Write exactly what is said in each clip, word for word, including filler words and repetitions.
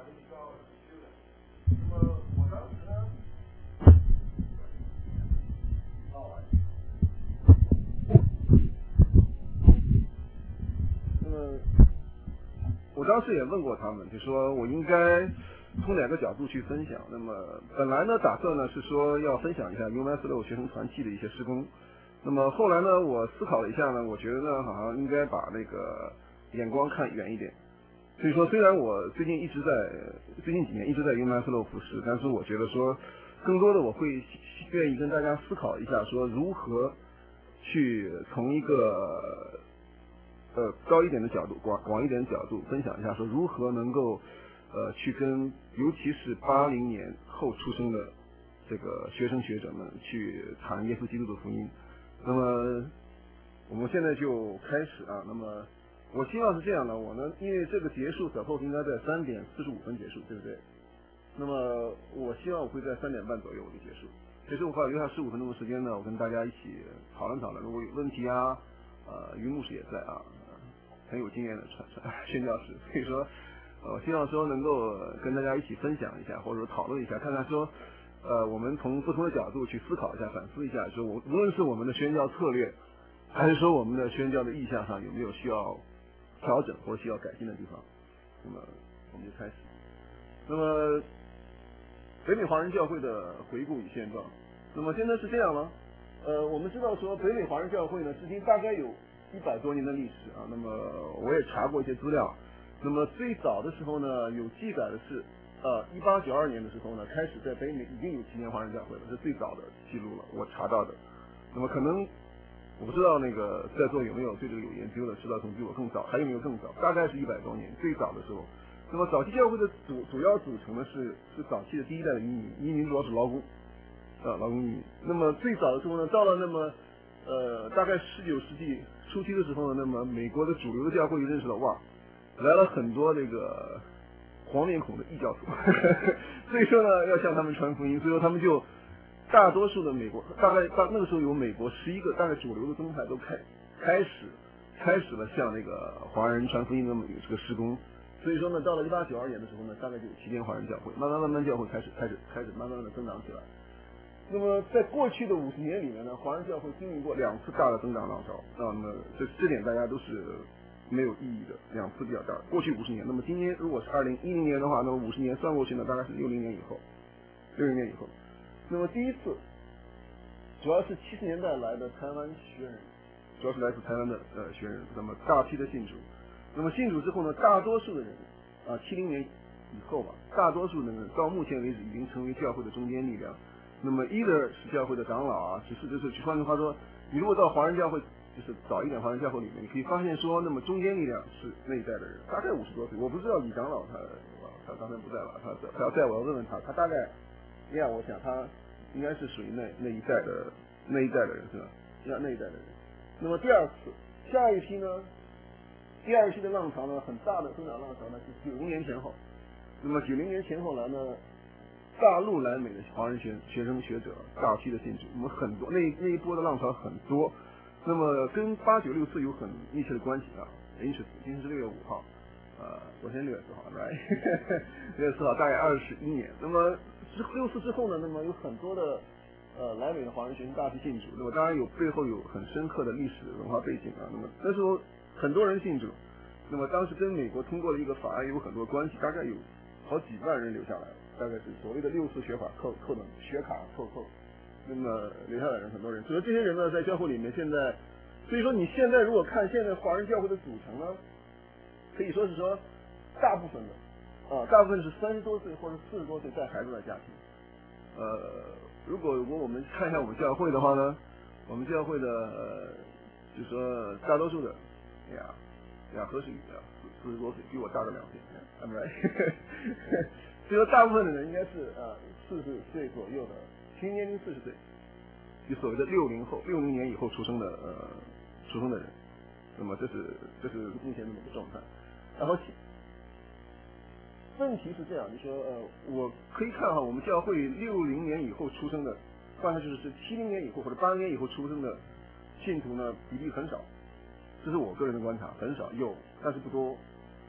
那么我当时呢，哦，那么我当时也问过他们，就说我应该从哪个角度去分享。那么本来呢，打算呢是说要分享一下 U M S 六学生团契的一些施工。那么后来呢，我思考了一下呢，我觉得呢，好像应该把那个眼光看远一点。所以说，虽然我最近一直在最近几年一直在 U M S 六服侍，但是我觉得说，更多的我会愿意跟大家思考一下，说如何去从一个呃高一点的角度、广广一点的角度分享一下，说如何能够呃去跟尤其是八零年后出生的这个学生学者们去谈耶稣基督的福音。那么我们现在就开始啊，那么我希望是这样的，我呢因为这个结束 suppose 应该在三点四十五分结束，对不对？那么我希望我会在三点半左右我就结束。其实我会留下十五分钟的时间呢，我跟大家一起讨论讨论，如果有问题啊，呃，于牧师也在啊，很有经验的传传宣教师，所以说，呃，我希望说能够跟大家一起分享一下，或者说讨论一下，看看说，呃，我们从不同的角度去思考一下、反思一下，说我无论是我们的宣教策略，还是说我们的宣教的意向上有没有需要调整或者需要改进的地方。那么我们就开始。那么北美华人教会的回顾与现状。那么现在是这样了，呃，我们知道说北美华人教会呢，至今大概有一百多年的历史啊。那么我也查过一些资料，那么最早的时候呢，有记载的是，呃，一八九二年的时候呢，开始在北美已经有青年华人教会了，这是最早的记录了，我查到的。那么可能我不知道那个在座有没有对这个有研究的，知道从比我更早，还有没有更早？大概是一百多年，最早的时候。那么早期教会的主主要组成呢是是早期的第一代的移民，移民主要是劳工，啊劳工移民。那么最早的时候呢，到了那么呃大概十九世纪初期的时候呢，那么美国的主流的教会认识到哇，来了很多这个黄面孔的异教徒，所以说呢要向他们传福音，所以说他们就大多数的美国大概到那个时候有美国十一个大概主流的宗派都开开始开始了向那个华人传福音的这个施工。所以说呢，到了一八九二年的时候呢，大概就有七间华人教会，慢慢慢慢教会开始开始开始慢慢的增长起来。那么在过去的五十年里面呢，华人教会经历过两次大的增长浪潮啊，那么这这点大家都是没有异议的，两次比较大。过去五十年，那么今年如果是二零一零年的话，那么五十年算过去呢，大概是六零年以后，六零年以后。那么第一次主要是七十年代来的台湾学人，主要是来自台湾的呃学人，那么大批的信主。那么信主之后呢，大多数的人啊，七零年以后吧，大多数的人到目前为止已经成为教会的中坚力量。那么either是教会的长老啊，只是就是换句话说，你如果到华人教会，就是早一点华人教会里面，你可以发现说，那么中坚力量是那一代的人，大概五十多岁。我不知道李长老他他刚才不在了，他他要在我要问问他，他大概，呀，我想他应该是属于那那一代的那一代的人是吧？那那一代的人。那么第二次，下一批呢？第二期的浪潮呢，很大的增长浪潮呢是九零年前后。那么九零年前后来呢，大陆来美的华人学学生学者大批的进驻，我们很多那那一波的浪潮很多。那么跟八九六四有很密切的关系啊。interest， 今天是六月五号，呃，昨天六月四号 ，right？ 六月四号大概二十一年。那么之六四之后呢，那么有很多的呃来美的华人学生大批进驻。那么当然有背后有很深刻的历史文化背景啊。那么那时候很多人信主，那么当时跟美国通过了一个法案有很多关系，大概有好几万人留下来了，大概是所谓的六次学法扣扣的学卡扣扣，那么留下来人很多人，所以这些人呢在教会里面现在，所以说你现在如果看现在华人教会的组成呢，可以说是说大部分的啊大部分是三十多岁或者四十多岁带孩子的家庭，呃如果如果我们看一下我们教会的话呢，我们教会的呃就说大多数的呀呀何时宇啊四十多岁，比我大个两岁 ，I'm right 所以说大部分的人应该是呃四十岁左右的，平均年龄四十岁，就所谓的六零后，六零年以后出生的呃出生的人，那么这是这是目前这么个状态。然后问题是这样，就说呃我可以看哈，我们教会六零年以后出生的，换句话就是是七零年以后或者八零年以后出生的信徒呢比例很少，这是我个人的观察，很少有，但是不多。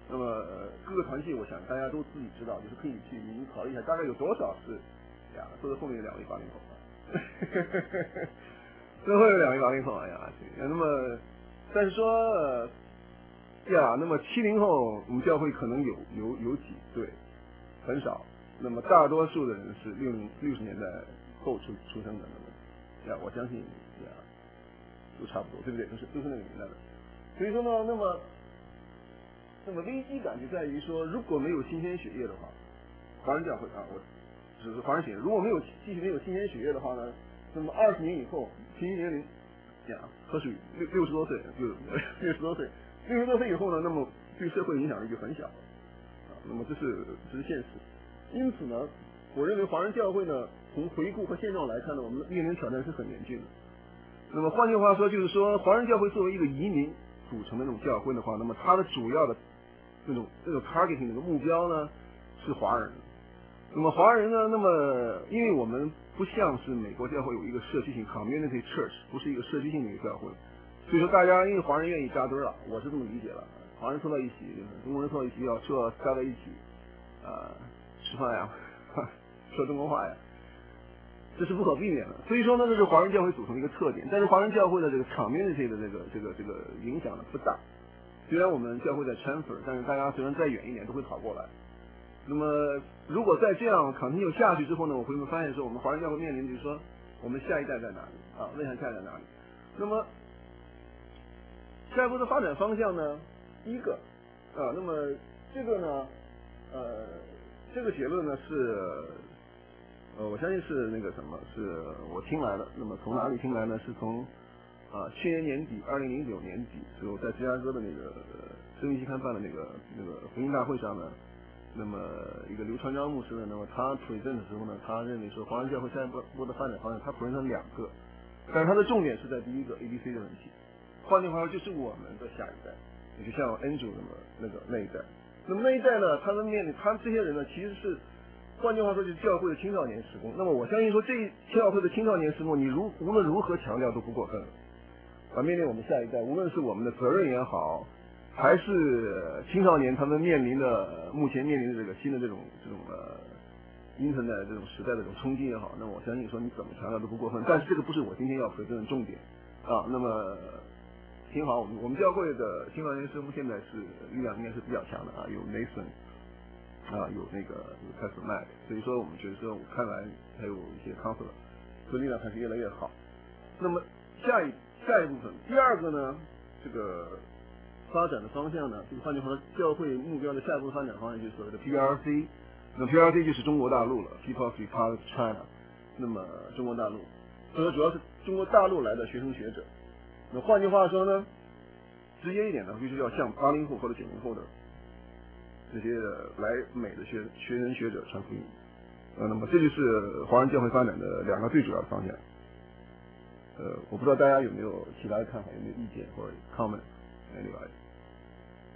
那么、呃、各个团契，我想大家都自己知道，就是可以去您考虑一下，大概有多少是呀，坐在后面有两位八零后啊，最后有两位八零后，哎呀，那么但是说、呃、呀，那么七零后我们教会可能有有有几对，很少，那么大多数的人是六零六十年代后出出生的，那么呀，我相信呀都差不多，对不对？都是都是那个年代的，所以说呢，那么。那么危机感就在于说，如果没有新鲜血液的话，华人教会啊，我只是华人血液，如果没有继续没有新鲜血液的话呢，那么二十年以后，平均年龄呀，喝水六六十多岁，就六十多岁，六十多岁以后呢，那么对社会影响力就很小啊。那么这是这是现实。因此呢，我认为华人教会呢，从回顾和现状来看呢，我们面临挑战是很严峻的。那么换句话说，就是说，华人教会作为一个移民组成的那种教会的话，那么它的主要的那种那种 targeting 那个目标呢是华人。那么华人呢，那么因为我们不像是美国教会有一个社区性 community church， 不是一个社区性的一个教会，所以说大家因为华人愿意扎堆了，我是这么理解了，华人凑到一起，中国人凑到一起要说扎在一起啊、呃、吃饭呀，说中国话呀，这是不可避免的。所以说呢，这是华人教会组成的一个特点。但是华人教会的这个 community 的这个这个这个影响呢不大。虽然我们教会在 transfer， 但是大家虽然再远一点都会跑过来。那么如果再这样 continue 下去之后呢，我会发现说我们华人教会面临就是说我们下一代在哪里啊？问一下下一代在哪里？那么下一步的发展方向呢？第一个啊，那么这个呢，呃，这个结论呢是。呃，我相信是那个什么，是我听来的。那么从哪里听来呢？是从啊去年年底，二零零九年底时候，在芝加哥的那个生命期刊办的那个那个福音大会上呢，那么一个刘传章牧师呢，那么他 present 的时候呢，他认为说华人教会下一波的发展方向，他 present 两个，但是他的重点是在第一个 A B C 的问题。换句话说，就是我们的下一代，也就像 Andrew 那么那个那一代。那么那一代呢，他们面临他们这些人呢，其实是。换句话说，就是教会的青少年施工。那么我相信说，这教会的青少年施工，你如无论如何强调都不过分。啊，面临我们下一代，无论是我们的责任也好，还是青少年他们面临的目前面临的这个新的这种这种呃 internet 这种时代的这种冲击也好，那么我相信说你怎么强调都不过分。但是这个不是我今天要推荐的重点啊。那么挺好，我们我们教会的青少年施工现在是力量应该是比较强的啊，有 Nathan。啊，有那个有开始卖，所以说我们觉得说，我看来还有一些 counselor， 所以力量还是越来越好。那么下一下一部分，第二个呢，这个发展的方向呢，就是换句话说，教会目标的下一步发展方向就是所谓的 P R C， 那 P R C 就是中国大陆了 ，People Republic China， 那么中国大陆，所以说主要是中国大陆来的学生学者。那换句话说呢，直接一点呢，就是要向八零后或者九零后的。这些来美的学学人学者传福音，呃，那么这就是华人教会发展的两个最主要的方向。呃，我不知道大家有没有其他的看法，有没有意见或者 comment anyway？ 呀、yeah ，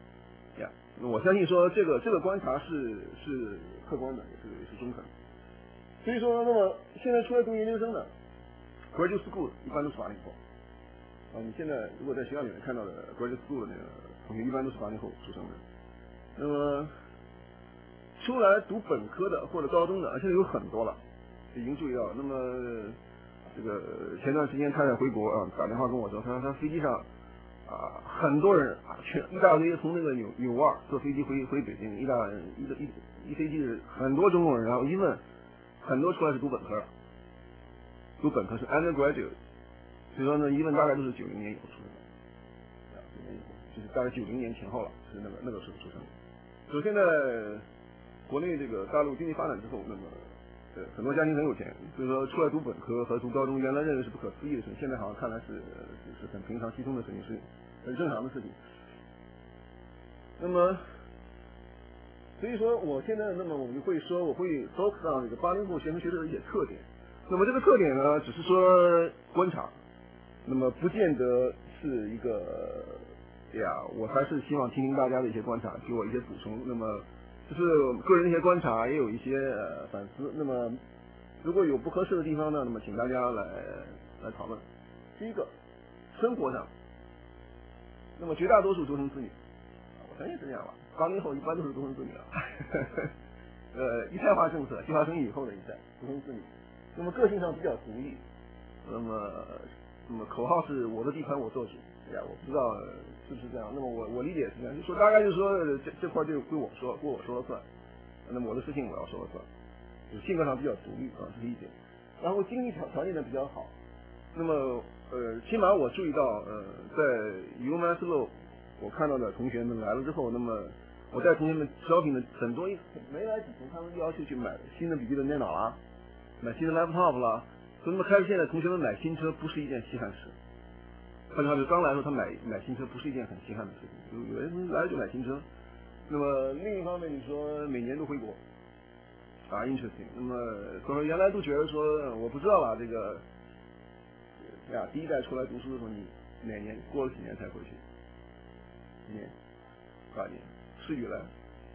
我相信说这个这个观察是是客观的，也是也是中肯的。所以说，那么现在出来读研究生的 graduate school 一般都是八零后。啊，你现在如果在学校里面看到的 graduate school 的那个同学，一般都是八零后出生的。那么出来读本科的或者高中的，现在有很多了，已经注意到了。那么这个前段时间太太回国啊，打电话跟我说，他说他飞机上啊，很多人啊，全一大堆从那个纽纽瓦坐飞机回回北京，一大一个一一飞机是很多中国人，然后一问，很多出来是读本科了，读本科是 undergraduate， 所以说呢，一问大概都是九零年以后出生的，啊，九零年以后就是大概九零年前后了，是那个那个时候出生的。首先呢，国内这个大陆经济发展之后，那么呃很多家庭很有钱，所以说出来读本科和读高中，原来认为是不可思议的事情，现在好像看来是是很平常稀松的事情，是很正常的事情。那么，所以说我现在那么我们会说，我会 focus on 这个八零后学生学者的一些特点。那么这个特点呢，只是说观察，那么不见得是一个。呀，我还是希望听听大家的一些观察，给我一些补充。那么，就是个人的一些观察，也有一些呃反思。那么，如果有不合适的地方呢，那么请大家来来讨论。第一个，生活上，那么绝大多数独生子女，我可能也是这样吧。八零后一般都是独生子女啊，呃，一胎化政策，计划生育以后的一代独生子女，那么个性上比较独立，那么那么口号是我的地盘我做主。哎呀，我不知道是不是这样。那么我我理解是这样，就说大概就是说这这块就归我说，归我说了算。那么我的事情我要说了算，就性格上比较独立啊，这是一点。然后经济条条件呢比较好，那么呃，起码我注意到呃，在 U M S L 我看到的同学们来了之后，那么我带同学们招聘的很多没来几天，他们要求去买新的笔记本电脑啦，买新的 laptop 啦。那么开始现在同学们买新车不是一件稀罕事。换句话说，刚来的时候他买买新车不是一件很稀罕的事情，有人来了就买新车。那么另一方面，你说每年都回国啊 ，interesting。那么可能原来都觉得说，我不知道啦，这个呀，第一代出来读书的时候，你哪年过了几年才回去？几年？八年？世宇来，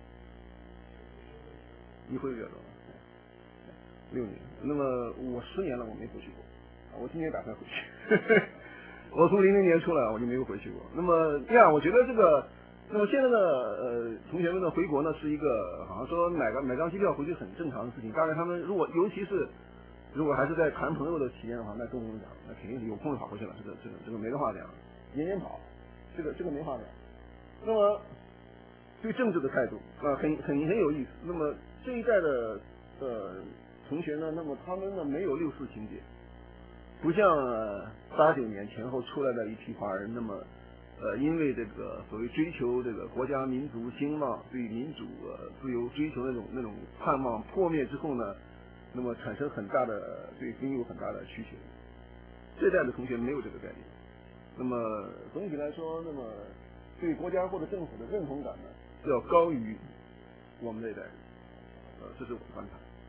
你回去多少？六年。那么我十年了，我没回去过，啊，我今年打算回去。我从零零年出来，我就没有回去过。那么这样，我觉得这个，那么现在呢，呃，同学们的回国呢是一个，好像说买个买张机票回去很正常的事情。大概他们如果尤其是如果还是在谈朋友的期间的话，那更不用讲，那肯定是有空就跑回去了，这个这个这个没得话讲，年年跑，这个这个没话讲。那么对政治的态度啊，很很很有意思。那么这一代的呃同学呢，那么他们呢没有六四情节。不像八九年前后出来的一批华人，那么，呃，因为这个所谓追求这个国家民族兴旺，对民主、呃、自由追求那种那种盼望破灭之后呢，那么产生很大的对经济有很大的需求。这代的同学没有这个概念。那么总体来说，那么对国家或者政府的认同感呢，要高于我们这一代人。呃，这是我的观察。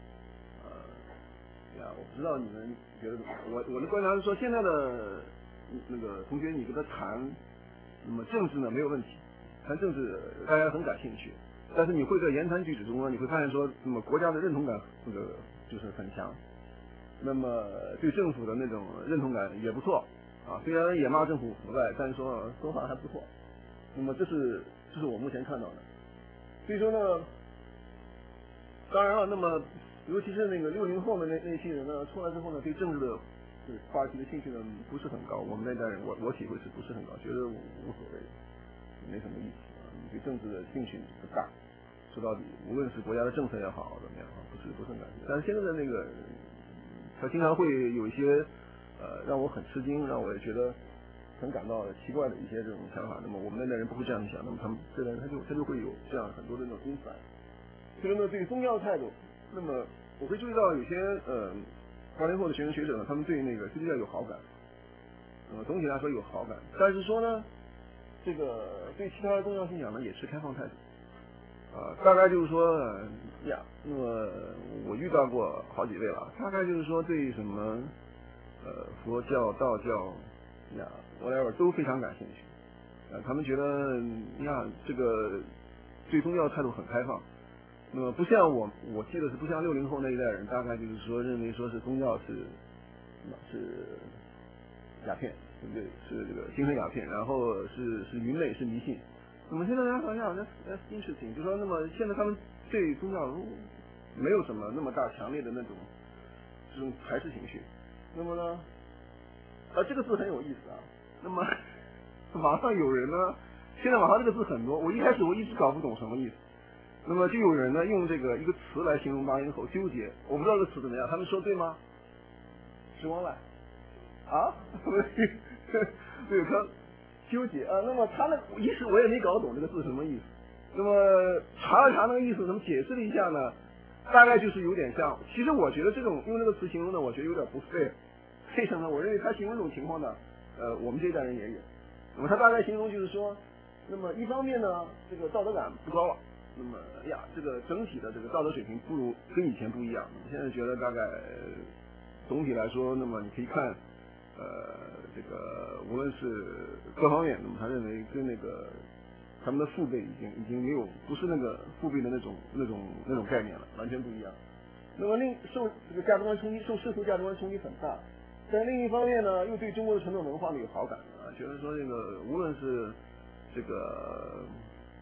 呃，呀，我不知道你们觉得怎么样？我我的观察是说，现在的那个同学，你跟他谈，那么政治呢没有问题，谈政治大家很感兴趣，但是你会在言谈举止中呢，你会发现说，那么国家的认同感这个就是很强，那么对政府的那种认同感也不错啊，虽然也骂政府腐败，但是说说法还不错。那么这是这是我目前看到的。所以说呢，当然了，那么尤其是那个六零后的那那批人呢，出来之后呢，对政治的话题的兴趣呢不是很高。我们那代人，我我体会是不是很高，觉得无所谓，没什么意思啊。你对政治的兴趣不大，说到底，无论是国家的政策也好，怎么样，不是不是很感兴趣。但是现在的那个，他经常会有一些呃让我很吃惊，让我也觉得很感到奇怪的一些这种想法。那么我们那代人不会这样想，那么他们这代人他就他就会有这样很多的那种 insight。所以呢，对于宗教态度，那么我会注意到有些呃八零后的学生学者呢，他们对那个基督教有好感，那么总体来说有好感，但是说呢，这个对其他的宗教信仰呢也持开放态度。啊、呃，大概就是说呃呀，那么我遇到过好几位了，大概就是说对什么呃佛教、道教呀whatever都非常感兴趣，呃，他们觉得呀这个对宗教态度很开放。那么不像我，我记得是不像六零后那一代人，大概就是说认为说是宗教是是鸦片，对不对？是这个精神鸦片，然后是是愚昧，是迷信。那么现在大家好像 that's that's interesting，就说那么现在他们对宗教没有什么那么大强烈的那种这种排斥情绪。那么呢，啊这个字很有意思啊。那么网上有人呢，现在网上这个字很多，我一开始我一直搞不懂什么意思。那么就有人呢用这个一个词来形容八零后纠结，我不知道这个词怎么样，他们说对吗？时光赖啊，对，他纠结啊。那么他那一时我也没搞懂这个字什么意思。那么查了查那个意思，那么解释了一下呢，大概就是有点像。其实我觉得这种用这个词形容呢，我觉得有点不 fair。为什么？我认为他形容这种情况呢，呃，我们这一代人也有。那么他大概形容就是说，那么一方面呢，这个道德感不高了。那么呀，这个整体的这个道德水平不如跟以前不一样。现在觉得大概总体来说，那么你可以看，呃，这个无论是各方面，那么他认为跟那个他们的父辈已经已经没有不是那个父辈的那种那种那种概念了，完全不一样。那么另受这个价值观冲击，受世俗价值观冲击很大。但另一方面呢，又对中国的传统文化呢有好感啊，觉得说这个无论是这个。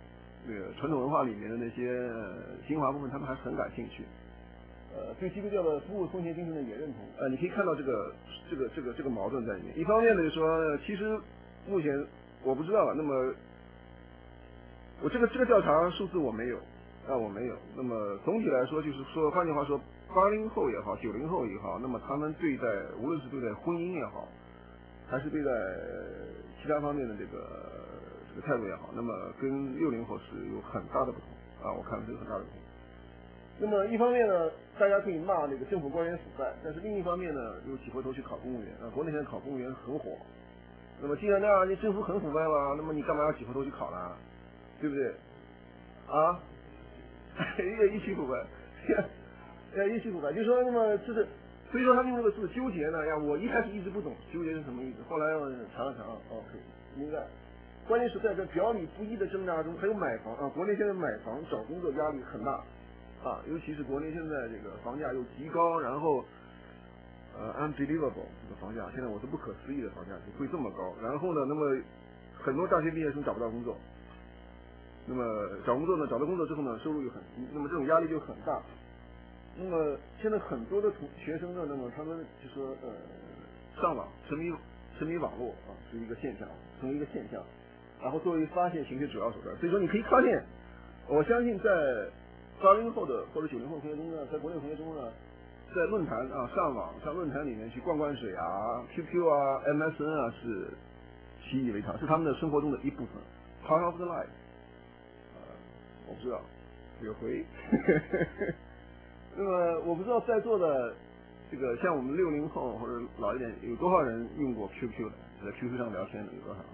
那个传统文化里面的那些呃精华部分，他们还是很感兴趣。呃，对基督教的服务奉献精神呢也认同。呃，你可以看到这个这个这个这个矛盾在里面。一方面呢，就是说，其实目前我不知道了。那么我这个这个调查数字我没有啊，我没有。那么总体来说，就是说，换句话说，八零后也好，九零后也好，那么他们对待无论是对待婚姻也好，还是对待其他方面的这个这个态度也好，那么跟六零后是有很大的不同啊，我看是有很大的不同。那么一方面呢，大家可以骂这个政府官员腐败，但是另一方面呢，又挤回头去考公务员啊。国内现在考公务员很火。那么既然那样，你政府很腐败了，那么你干嘛要挤回头去考呢？对不对？啊，也一起腐败，哎，一起腐败，就是说，那么这是，所以说他们用这个字纠结呢，呀，我一开始一直不懂纠结是什么意思，后来我查了查，哦，可以明白。关键是在这表里不一的挣扎中，还有买房啊，国内现在买房找工作压力很大。啊，尤其是国内现在这个房价又极高，然后呃 unbelievable 这个房价，现在我是不可思议的房价会这么高。然后呢，那么很多大学毕业生找不到工作，那么找工作呢，找到工作之后呢，收入又很低，那么这种压力就很大。那么现在很多的同学生呢，那么他们就说呃上网沉迷沉迷网络啊是一个现象，成为一个现象，然后作为发泄情绪主要手段。所以说你可以发现，我相信在八零后的或者九零后同学中呢，在国内同学中呢，在论坛啊上网上论坛里面去灌灌水啊 ，Q Q 啊 ，M S N 啊是习以为常，是他们的生活中的一部分 ，part of the life。呃，我不知道，有回。那么我不知道在座的这个像我们六零后或者老一点有多少人用过 Q Q 的，在 Q Q 上聊天的有多少？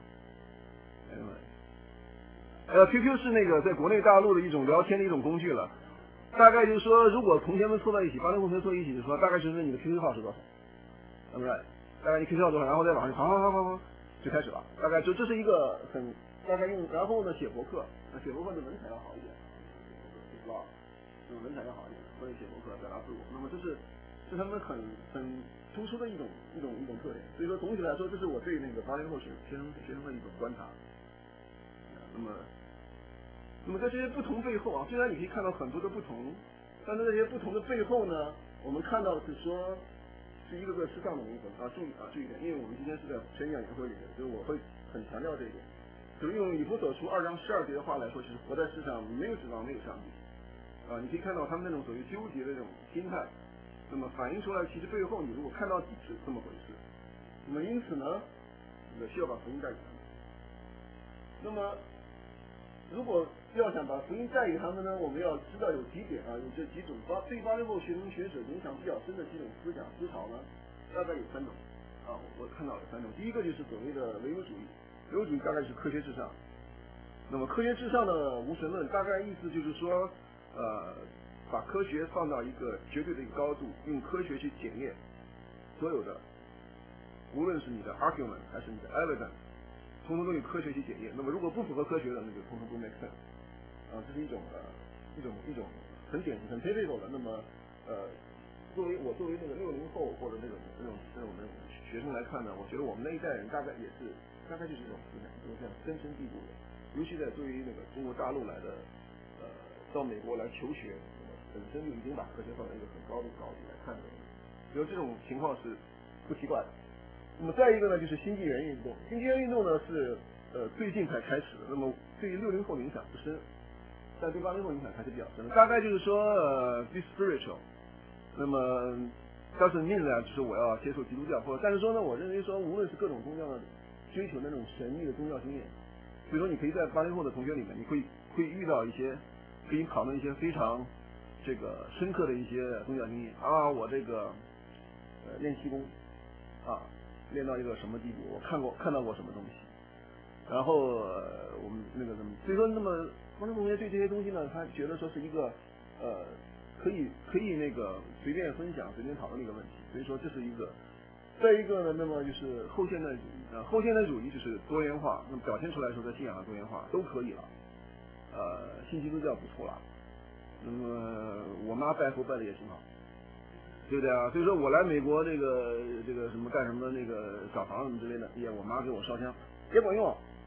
呃 ，Q Q 是那个在国内大陆的一种聊天的一种工具了。大概就是说，如果同学们凑在一起，八零后同学凑在一起的时候，大概就是问你的 Q Q 号是多少 ，right？ 大概你 Q Q 号多少，然后在网上好好好好好就开始了。大概就这是一个很大概用，然后呢写博客，那写博客的文采要好一点，是吧？这种文采要好一点，或者写博客表达自我。那么这是是他们很很突出的一种一种一种特点。所以说总体来说，这是我对那个八零后学学生学生的一种观察。那么。那么在这些不同背后啊，虽然你可以看到很多的不同，但是这些不同的背后呢，我们看到的是说是一个个适当的灵魂啊，注意啊注意点，因为我们今天是在宣讲研会里面，所以我会很强调这一点。就是用以弗所书二章十二节的话来说，就是活在世上没有指望没有上帝啊，你可以看到他们那种所谓纠结的这种心态，那么反映出来，其实背后你如果看到底是这么回事，那么因此呢，这个需要把福音带给他们。那么如果要想把福音带给他们呢，我们要知道有几点啊，有这几种八对八零后学生学者影响比较深的几种思想思潮呢，大概有三种啊，我看到有三种。第一个就是所谓的唯物主义，唯物主义大概是科学至上。那么科学至上的无神论，大概意思就是说，呃，把科学放到一个绝对的一个高度，用科学去检验所有的，无论是你的 argument 还是你的 evidence。通通都用科学去检验，那么如果不符合科学的，那就通通不 make sense。啊，这是一种呃一种一种很典型、很 typical 的。那么呃，作为我作为那个六零后或者那种那种那种那种学生来看呢，我觉得我们那一代人大概也是大概就是这种思想，就是这样根深蒂固的。尤其在作为那个中国大陆来的呃到美国来求学，本身就已经把科学放在一个很高的高度来看的，所以这种情况是不奇怪的。那么再一个呢，就是新纪元运动。新纪元运动呢是呃最近才开始的，那么对于六零后影响不深，但对八零后影响还是比较深的。大概就是说呃 be spiritual， 那么 doesn't mean that 就是我要接受基督教，或者但是说呢，我认为说无论是各种宗教的追求那种神秘的宗教经验，所以说你可以在八零后的同学里面，你会会遇到一些可以讨论一些非常这个深刻的一些宗教经验啊，我这个呃练气功啊。练到一个什么地步？我看过看到过什么东西，然后、呃、我们那个什么，所以说那么高中同学对这些东西呢，他觉得说是一个呃可以可以那个随便分享、随便讨论的一个问题，所以说这是一个。再一个呢，那么就是后现代主义啊，后现代主义就是多元化，那么表现出来说在信仰的多元化都可以了，呃，信基督教不错了，那么我妈拜佛拜的也挺好。对不对啊？所以说我来美国这个这个什么干什么那个找房什么之类的，也我妈给我烧香，也管用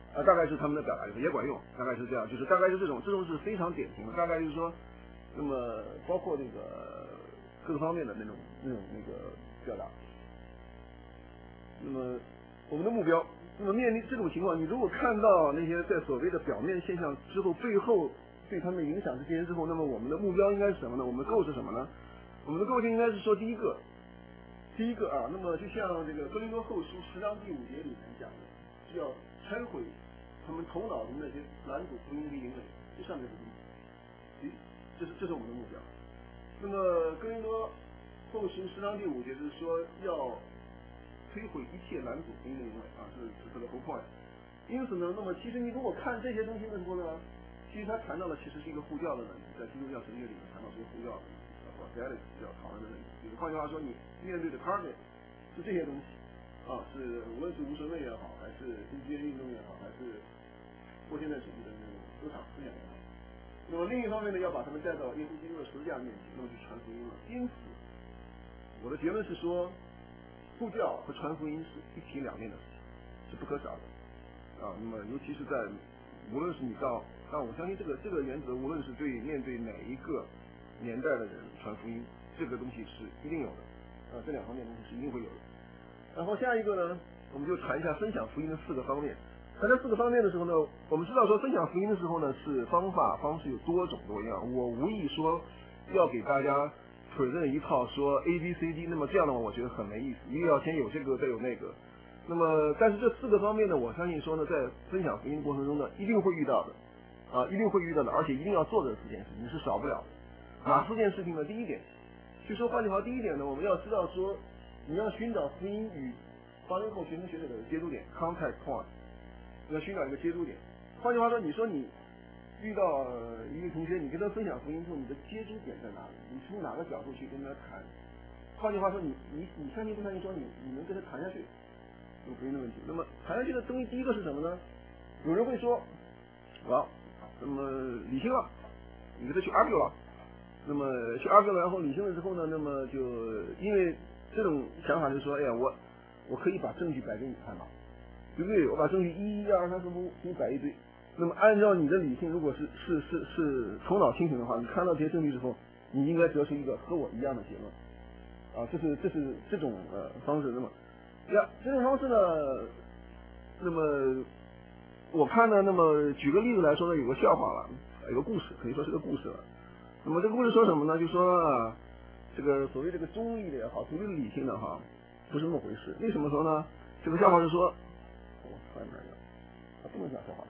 啊，大概是他们的表达也管用，大概是这样，就是大概是这种，这种是非常典型的，大概就是说，那么包括这个各个方面的那种那种那个表达。那么我们的目标，那么面临这种情况，你如果看到那些在所谓的表面现象之后，背后对他们影响这些之后，那么我们的目标应该是什么呢？我们的构是什么呢？我们的构就应该是说，第一个，第一个啊，那么就像这个哥林多后书十章第五节里面讲的，是要摧毁他们头脑的那些拦阻福音的淫秽，这上面的东西，咦，这是这是我们的目标。那么哥林多后书十章第五节是说要摧毁一切拦阻福音的淫秽啊，是是这个 whole point。因此呢，那么其实你如果看这些东西的时候呢，其实他谈到了其实是一个护教的问题，在基督教神学里面谈到这个护教的问题，或者要讨论的问题。就是换句话说，你面对的 target 是这些东西啊，是无论是无神论也好，还是新基业运动也好，还是后现代主义的那种思想思想也好。那么另一方面呢，要把他们带到耶稣基督的十字架面前，那么去传福音了。因此，我的结论是说，护教和传福音是一体两面的事情，是不可少的啊。那么尤其是在无论是你到，但我相信这个这个原则，无论是对面对哪一个年代的人传福音，这个东西是一定有的啊，这两方面东西是一定会有的。然后下一个呢，我们就谈一下分享福音的四个方面。谈这四个方面的时候呢，我们知道说分享福音的时候呢，是方法方式有多种多样。我无意说要给大家 present 一套说 A B C D， 那么这样的话我觉得很没意思，一个要先有这个再有那个。那么但是这四个方面呢，我相信说呢，在分享福音的过程中呢，一定会遇到的啊，一定会遇到的，而且一定要做的四件事情是少不了的。哪四件事情呢？第一点，就说换句话，第一点呢，我们要知道说，你要寻找福音与八零后学生学者的接触点 contact point， 你要寻找一个接触点。换句话说，你说你遇到一个同学，你跟他分享福音之后，你的接触点在哪里？你从哪个角度去跟他谈？换句话说，你你你相信不相信说你你能跟他谈下去？有福音的问题。那么谈下去的东西，第一个是什么呢？有人会说，哇，那么理性了，你跟他去 argue 了。那么去 argue 了，然后理性了之后呢，那么就因为这种想法就是说，哎呀，我我可以把证据摆给你看嘛，对不对？我把证据一、一、二、三、四、五给你摆一堆。那么按照你的理性，如果是是是是头脑清醒的话，你看到这些证据之后，你应该得出一个和我一样的结论。啊，这是这是这种呃方式。那么呀，这种方式呢，那么我看呢，那么举个例子来说呢，有个笑话了，有个故事，可以说是个故事了。那么这个故事说什么呢？就说、啊、这个所谓这个中立的也好，所谓的理性的哈，不是那么回事。为什么说呢？这个笑话是说，我突然来了，他不能讲笑话，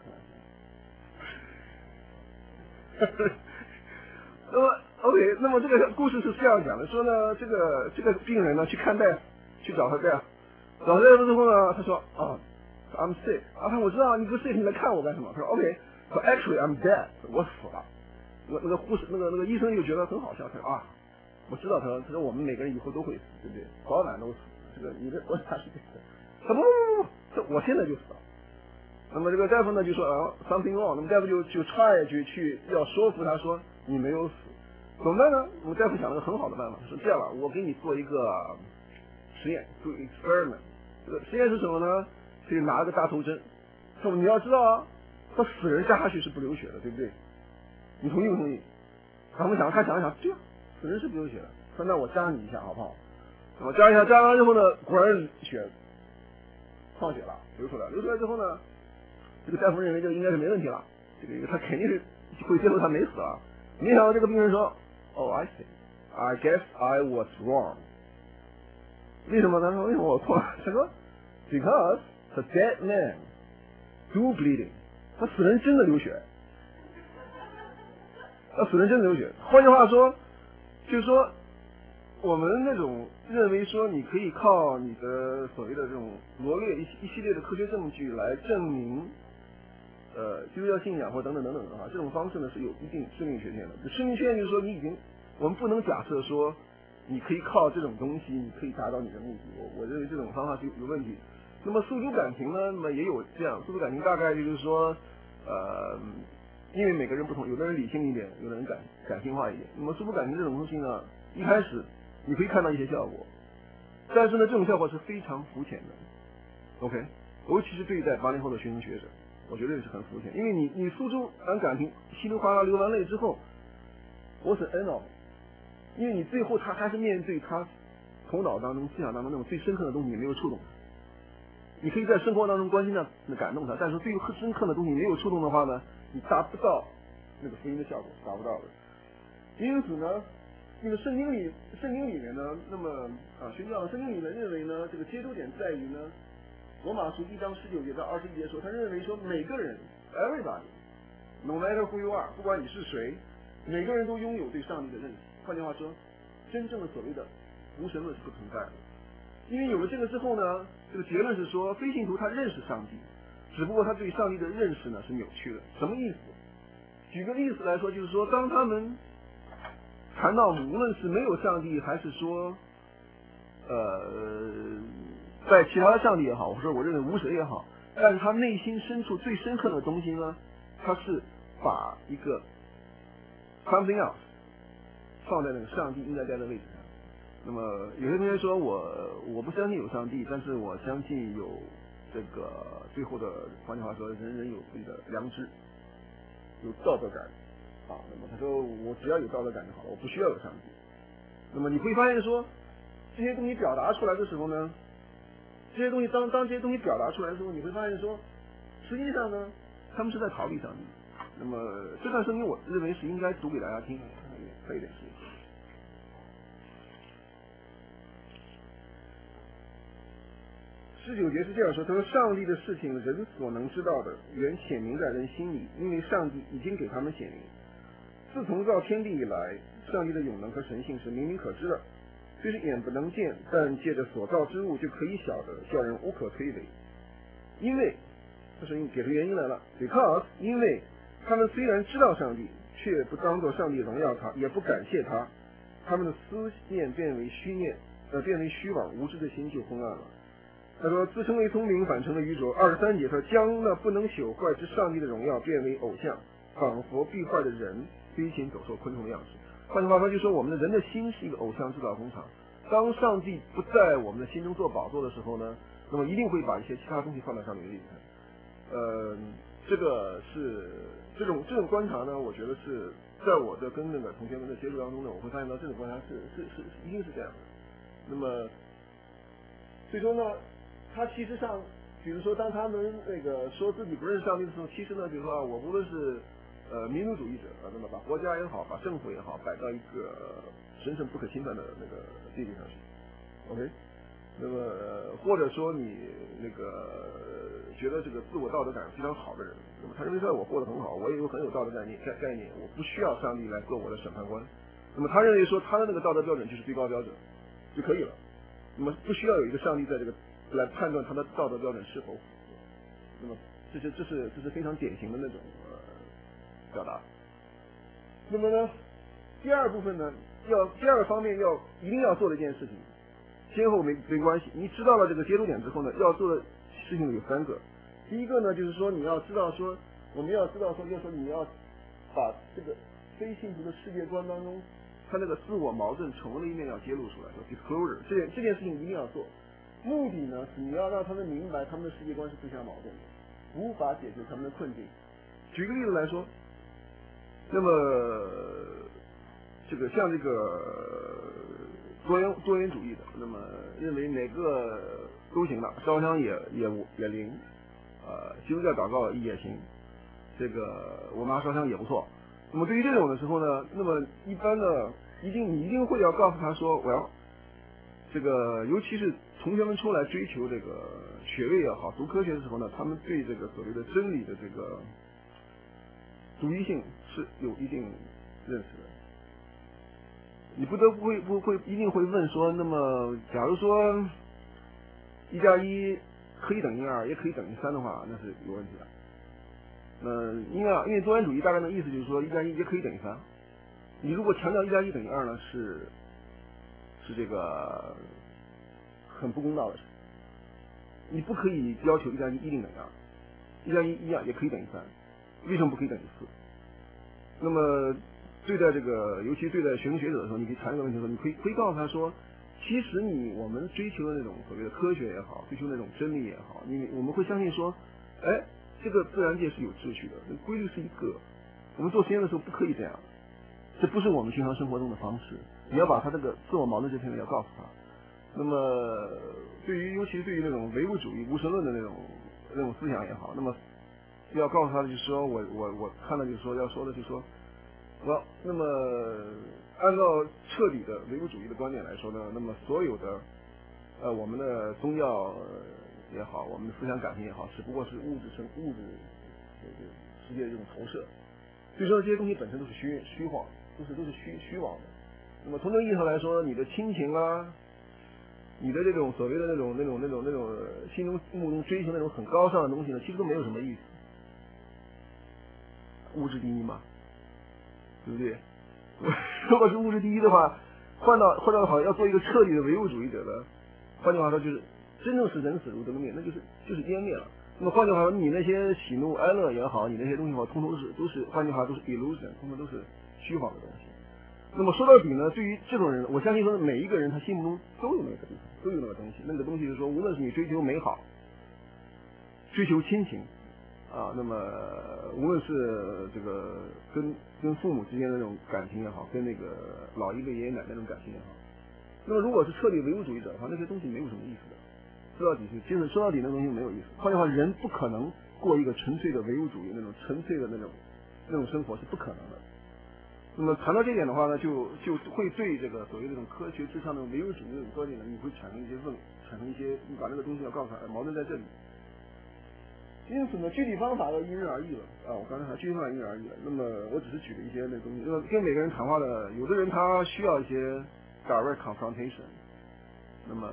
突然那么 OK， 那么这个故事是这样讲的，说呢，这个这个病人呢去看大夫，去找他大夫，找大夫之后呢，他说啊 ，I'm sick， 啊，我知道你不 sick， 你来看我干什么？他说 OK， 说 Actually I'm dead， 我死了。那个那个护士那个那个医生就觉得很好笑，他说啊，我知道，他说他说我们每个人以后都会死，对不对？早晚都死，这个你的我他是对的。他不不不不，这我现在就死了。那么这个大夫呢就说啊 something wrong， 那么大夫就就 try 去去要说服他说你没有死，怎么办呢？我们大夫想了个很好的办法，说这样吧，我给你做一个实验，做 experiment。这个实验是什么呢？可以拿个大头针，说你要知道啊，他死人扎下去是不流血的，对不对？你同意不同意？他们想，他想一想，对啊，死人是不流血的。说那我扎你一下好不好？我扎一下，扎完之后呢，果然血放血了，流出来。流出来之后呢，这个大夫认为这个应该是没问题了，这个他肯定是会接受他没死啊。没想到这个病人说，哦 ，I see， I guess I was wrong。为什么？他说为什么我错了？他说 ，Because the dead man do bleeding， 他死人真的流血。那死人真的流血。换句话说，就是说，我们那种认为说你可以靠你的所谓的这种罗列一一系列的科学证据来证明，呃，基督教信仰或等等等等的话，这种方式呢是有一定生命缺陷的。生命缺陷就是说你已经，我们不能假设说你可以靠这种东西你可以达到你的目的。我我认为这种方法是有有问题。那么诉诸感情呢，那么也有这样，诉诸感情大概就是说，呃。因为每个人不同，有的人理性一点，有的人感感性化一点。那么诉诸感情这种东西呢，一开始你可以看到一些效果，但是呢，这种效果是非常肤浅的。OK， 尤其是对待八零后的学生学者我觉得是很肤浅，因为你你诉诸完感情，稀里哗啦流完泪之后，what's the end of？ 因为你最后他还是面对他头脑当中、思想当中那种最深刻的东西，你没有触动他。你可以在生活当中关心的感动他，但是对于深刻的东西没有触动的话呢，你达不到那个福音的效果，达不到的。因此呢，那个圣经里圣经里面呢，那么啊，学教的圣经里面认为呢，这个接触点在于呢，罗马书一章十九节到二十一节说，他认为说每个人 everybody，no matter who you are， 不管你是谁，每个人都拥有对上帝的认识。换句话说，真正的所谓的无神论是不存在的。因为有了这个之后呢，这个结论是说，非信徒他认识上帝，只不过他对上帝的认识呢是扭曲的。什么意思？举个例子来说，就是说，当他们谈到无论是没有上帝，还是说，呃，在其他的上帝也好，或者我认为无神也好，但是他内心深处最深刻的东西呢，他是把一个 something else 放在那个上帝应该在的位置上。那么有些同学说我我不相信有上帝，但是我相信有这个最后的，换句话说，人人有自己的良知，有道德感啊。那么他说我只要有道德感就好了，我不需要有上帝。那么你会发现说，这些东西表达出来的时候呢，这些东西当当这些东西表达出来的时候，你会发现说，实际上呢，他们是在逃避上帝。那么这段声音，我认为是应该读给大家听，费一点时间。十九节是这样说，他说上帝的事情人所能知道的原显明在人心里，因为上帝已经给他们显明。自从造天地以来，上帝的永能和神性是明明可知的，虽是眼不能见，但借着所造之物就可以晓得，叫人无可推诿。因为这是给出原因来了 ，because 因为他们虽然知道上帝，却不当作上帝荣耀他，也不感谢他，他们的思念变为虚念，呃，变为虚妄，无知的心就昏暗了。他说自称为聪明，反成了愚拙。二十三节他将那不能朽坏之上帝的荣耀变为偶像，仿佛必坏的人飞禽走兽昆虫的样式。换句话说，就说我们的人的心是一个偶像制造工厂。当上帝不在我们的心中做宝座的时候呢，那么一定会把一些其他东西放在上帝的位置上。呃，这个是这种这种观察呢，我觉得是在我的跟那个同学们的接触当中呢，我会发现到这种观察是是是一定是这样的。那么最终呢，他其实上，比如说当他们那个说自己不认识上帝的时候，其实呢，比如说啊，我无论是呃民族主义者啊，那么把国家也好，把政府也好，摆到一个神圣不可侵犯的那个地位上去 ，OK， 那么、呃、或者说你那个觉得这个自我道德感非常好的人，那么他认为说我过得很好，我也有很有道德概念概概念，我不需要上帝来做我的审判官，那么他认为说他的那个道德标准就是最高标准就可以了，那么不需要有一个上帝在这个来判断他的道德标准是否符合，那么这是这是这是非常典型的那种呃表达。那么呢，第二部分呢，要第二个方面要一定要做的一件事情，先后没没关系。你知道了这个接触点之后呢，要做的事情有三个。第一个呢，就是说你要知道说，我们要知道说，就是说你要把这个非信徒的世界观当中，他那个自我矛盾丑恶的一面要揭露出来，说 disclosure， 这件这件事情一定要做。目的呢是你要让他们明白他们的世界观是自相矛盾的，无法解决他们的困境。举个例子来说，那么这个像这个多元多元主义的，那么认为哪个都行了，烧香也也也灵，呃，基督教祷告也行，这个我妈烧香也不错。那么对于这种的时候呢，那么一般的一定你一定会要告诉他说，我要这个尤其是同学们出来追求这个学位也好，读科学的时候呢，他们对这个所谓的真理的这个独一性是有一定认识的。你不得不会不会一定会问说，那么假如说一加一可以等于二，也可以等于三的话，那是有问题的。那因为因为多元主义大概的意思就是说，一加一也可以等于三。你如果强调一加一等于二呢，是是这个很不公道的事。你不可以要求一加一一定等于二，一加一一样也可以等于三，为什么不可以等于四？那么对待这个，尤其对待学生学者的时候，你可以谈这个问题的时候，你可以可以告诉他说，其实你我们追求的那种所谓的科学也好，追求那种真理也好，你我们会相信说，哎， 这个自然界是有秩序的，规律是一个。我们做实验的时候不可以这样，这不是我们平常生活中的方式。你要把他这个自我矛盾这片要告诉他。那么对于尤其是对于那种唯物主义无神论的那种那种思想也好，那么要告诉他的就是说我我我看到就是说要说的就是说，我那么按照彻底的唯物主义的观点来说呢，那么所有的呃我们的宗教也好，我们的思想感情也好，只不过是物质生物质这个世界的这种投射。所以说这些东西本身都是虚虚晃，都是都是虚虚妄的。那么从这个意义上来说，你的亲情啊，你的这种所谓的那种那种那种那种心中目中追求那种很高尚的东西呢，其实都没有什么意思。物质第一嘛，对不对？如果是物质第一的话，换到换到好要做一个彻底的唯物主义者的，换句话说就是真正是人死如灯灭，那就是就是湮灭了。那么换句话说，你那些喜怒哀乐也好，你那些东西好，通通是都是换句话都是 illusion， 通通都是虚晃的东西。那么说到底呢，对于这种人，我相信说每一个人他心目中都有那个地方，都有那个东西。那个东西就是说，无论是你追求美好，追求亲情啊，那么无论是这个跟跟父母之间的那种感情也好，跟那个老一辈爷爷奶奶那种感情也好，那么如果是彻底唯物主义者的话，那些东西没有什么意思的。说到底是，其实说到底那东西没有意思。换句话，人不可能过一个纯粹的唯物主义那种纯粹的那种那种生活是不可能的。那么谈到这点的话呢，就就会对这个所谓这种科学至上的唯物主义这种观点呢，你会产生一些问，产生一些，你把这个东西要告诉他，矛盾在这里。因此呢，具体方法要因人而异了啊！我刚才说具体方法因人而异了。那么我只是举了一些那东西，那么跟每个人谈话的，有的人他需要一些 direct confrontation。那么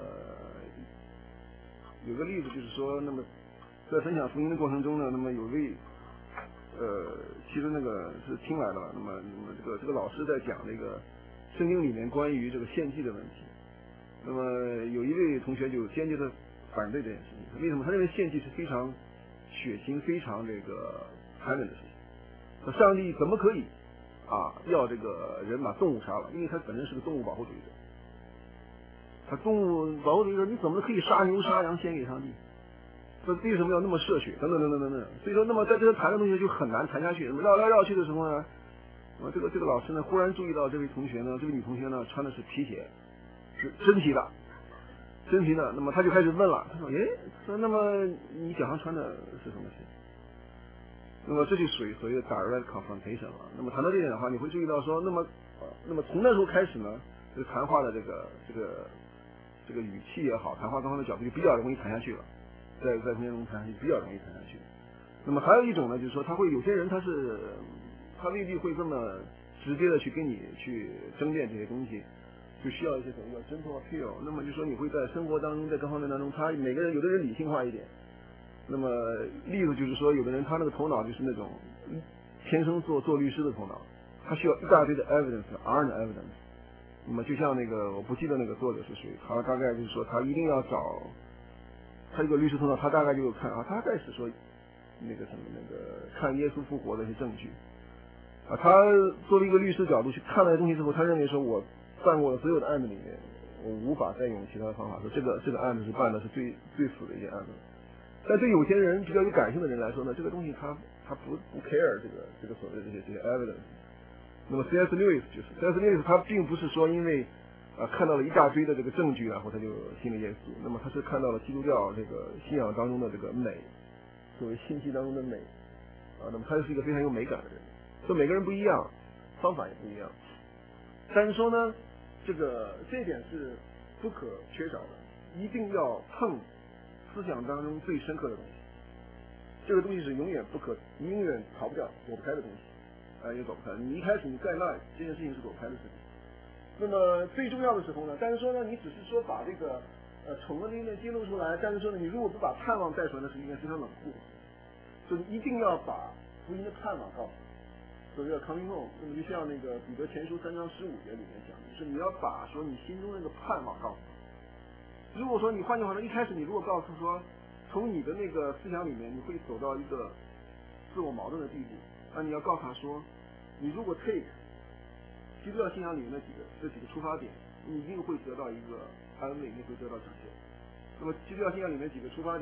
有个例子就是说，那么在分享福音的过程中呢，那么有位呃，其实那个是听来了，那么那么这个这个老师在讲这个圣经里面关于这个献祭的问题。那么有一位同学就坚决的反对这件事情，为什么？他认为献祭是非常血腥、非常这个残忍的事情。那上帝怎么可以啊要这个人把动物杀了？因为他本身是个动物保护主义者。他动物保护主义者，你怎么可以杀牛杀羊献给上帝？那为什么要那么热血？等等等等等等。所以说，那么在这个谈的东西就很难谈下去。绕来绕去的时候呢，我这个这个老师呢，忽然注意到这位同学呢，这位女同学呢，穿的是皮鞋，是真皮的，真皮的。那么他就开始问了，他说：“诶，说那么你脚上穿的是什么鞋？”那么这就属于所谓的 direct confrontation 了。那么谈到这点的话，你会注意到说，那么呃，那么从那时候开始呢，这个谈话的这个这个这个语气也好，谈话双方的角度就比较容易谈下去了。在在空间中谈下去比较容易谈下去。那么还有一种呢，就是说他会有些人他是他未必会这么直接的去跟你去争辩这些东西，就需要一些所谓叫 gentle appeal。那么就说你会在生活当中，在各方面当中，他每个人有的人理性化一点。那么例子就是说，有的人他那个头脑就是那种天生做做律师的头脑，他需要一大堆的 evidence，earned evidence。那么就像那个我不记得那个作者是谁，他大概就是说他一定要找。他这个律师头脑，他大概就有看啊，大概是说那个什么那个看耶稣复活的一些证据啊。他作为一个律师角度去看那些东西之后，他认为说我办过的所有的案子里面，我无法再用其他的方法说这个这个案子是办的是最最死的一件案子。但对有些人比较有感性的人来说呢，这个东西他他不不 care 这个这个所谓的这些这些 evidence。那么 C S Lewis 就是 C S Lewis 他并不是说因为啊，看到了一大堆的这个证据，然后他就信了耶稣。那么他是看到了基督教这个信仰当中的这个美，作为信息当中的美啊。那么他是一个非常有美感的人。所以每个人不一样，方法也不一样。但是说呢，这个这一点是不可缺少的，一定要碰思想当中最深刻的东西。这个东西是永远不可，你永远逃不掉、躲不开的东西，啊，也躲不开。你一开始你在那，这件事情是躲不开的事情。那么最重要的时候呢，但是说呢，你只是说把这个呃宠的那面揭露出来，但是说呢，你如果不把盼望带出来，那是一件非常冷酷的事。所以你一定要把福音的盼望告诉他，所谓的 coming home。那么就像那个彼得前书三章十五节里面讲的，就是你要把说你心中那个盼望告诉他。如果说你换句话说，一开始你如果告诉说，从你的那个思想里面你会走到一个自我矛盾的地步，那你要告诉他说，你如果 take基督教信仰里面的几个这几个出发点，你一定会得到一个安慰，你会得到拯救。那么基督教信仰里面几个出发点，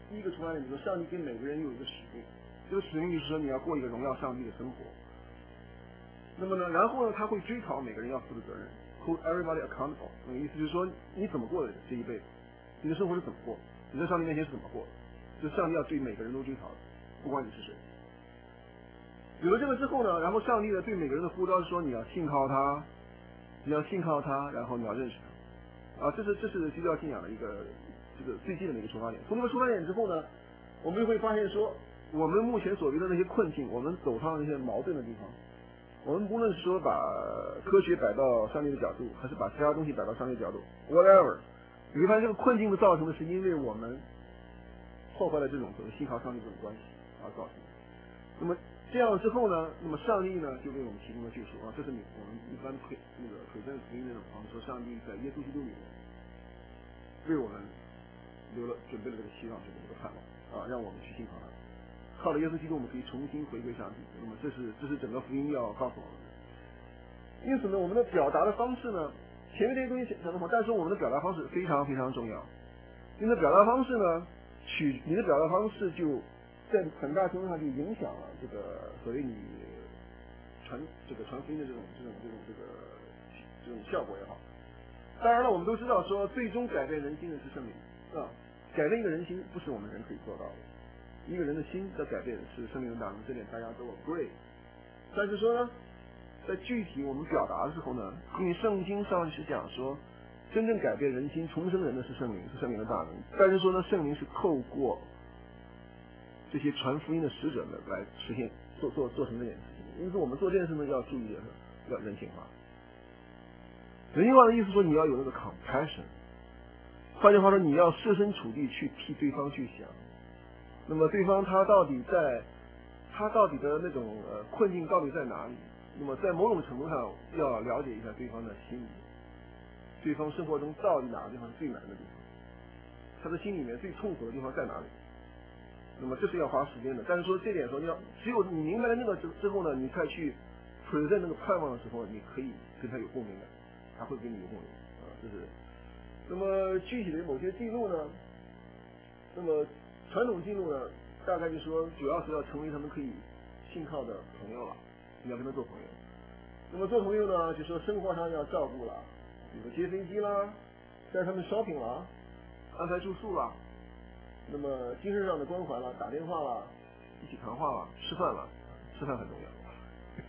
第一个出发点，就是说上帝给每个人有一个使命，这个使命就是说你要过一个荣耀上帝的生活。那么呢，然后呢，他会追讨每个人要负的责任 ，hold everybody accountable。那个意思就是说，你怎么过的这一辈子，你的生活是怎么过，你在上帝面前是怎么过的，就上帝要对每个人都追讨的，不管你是谁。有了这个之后呢，然后上帝呢对每个人的呼召是说，你要信靠他，你要信靠他，然后你要认识他，啊，这是这是基督教信仰的一个这个最基本的一个出发点。从这个出发点之后呢，我们就会发现说，我们目前所遇到的那些困境，我们走上了那些矛盾的地方。我们无论是说把科学摆到上帝的角度，还是把其他东西摆到上帝的角度 ，whatever， 你会发现这个困境的造成的是因为我们破坏了这种所谓信靠上帝这种关系而造成的。那么这样之后呢，那么上帝呢就为我们提供了救赎啊，这是你我们一般推那个推证福音那种方式，说上帝在耶稣基督里面为我们留了准备了这个希望，准备了这个盼望啊，让我们去信靠他。靠着耶稣基督，我们可以重新回归上帝。那么，这是这是整个福音要告诉我们的。因此呢，我们的表达的方式呢，前面这些东西讲得好，但是我们的表达方式非常非常重要。你的表达方式呢，取你的表达方式就在很大程度上就影响了这个所谓你传这个传福音的这种这种这种这个这种效果也好。当然了，我们都知道说，最终改变人心的是圣灵啊，改变一个人心不是我们人可以做到的。一个人的心的改变是圣灵的大能，这点大家都 agree。但是说呢，在具体我们表达的时候呢，因为圣经上是讲说，真正改变人心、重生人的是圣灵，是圣灵的大能。但是说呢，圣灵是透过这些传福音的使者们来实现做做做成这件事情。因此，我们做这件事呢，要注意的是要人性化。人性化的意思说，你要有那个 compassion。换句话说，你要设身处地去替对方去想。那么对方他到底在，他到底的那种呃困境到底在哪里？那么在某种程度上要了解一下对方的心理，对方生活中到底哪个地方是最难的地方，他的心里面最痛苦的地方在哪里？那么这是要花时间的。但是说这点说，要只有你明白了那个之之后呢，你再去 present 那个盼望的时候，你可以跟他有共鸣感，他会跟你有共鸣啊，这是。那么具体的某些记录呢，那么。传统记录呢，大概就说主要是要成为他们可以信靠的朋友了，你要跟他做朋友。那么做朋友呢，就说生活上要照顾了，比如接飞机啦，带他们 shopping 啦，安排住宿啦，那么精神上的关怀啦，打电话啦，一起谈话啦，吃饭啦，吃饭很重要。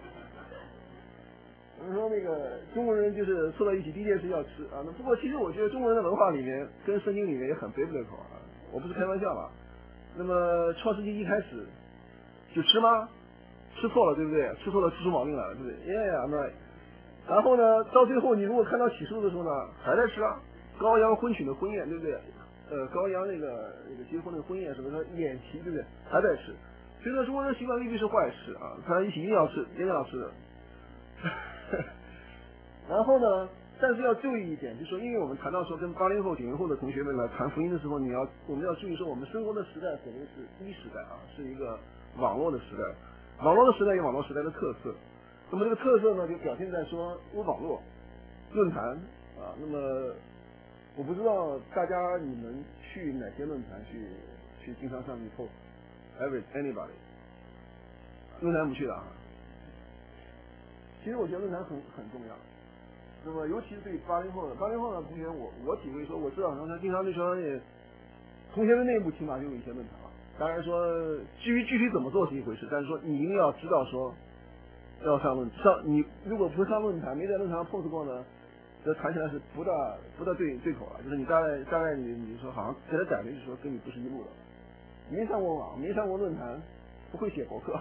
我们说那个中国人就是凑到一起第一件事要吃啊，那不过其实我觉得中国人的文化里面跟圣经里面也很 biblical 啊。我不是开玩笑吧？那么创世纪一开始就吃吗？吃错了，对不对？吃错了，吃出毛病来了，对不对？耶呀，那然后呢，到最后你如果看到启示录的时候呢，还在吃啊，羔羊婚娶的婚宴，对不对？呃，羔羊那个那个结婚的婚宴什么的宴席，对不对？还在吃。所以说中国人的习惯未必是坏事啊，他一起一定要吃，一定要吃的。然后呢？但是要注意一点，就是说，因为我们谈到说跟八零后、九零后的同学们来谈福音的时候，你要我们要注意说，我们生活的时代可能是一时代啊，是一个网络的时代。网络的时代有网络时代的特色，那么这个特色呢，就表现在说有网络论坛啊。那么我不知道大家你们去哪些论坛去去经常上去 post，every anybody 论坛不去的啊。其实我觉得论坛很很重要。那么，尤其是对八零后的八零后的同学，我我体会说，我知道他经常对说，同学的内部起码就有一些论坛了。当然说，至于具体怎么做是一回事，但是说你一定要知道说，要上论上，你如果不上论坛，没在论坛上 post 过呢，这谈起来是不大不大对对口了。就是你大概大概你你说好像给他感觉就是说跟你不是一路的，没上过网，没上过论坛，不会写博客，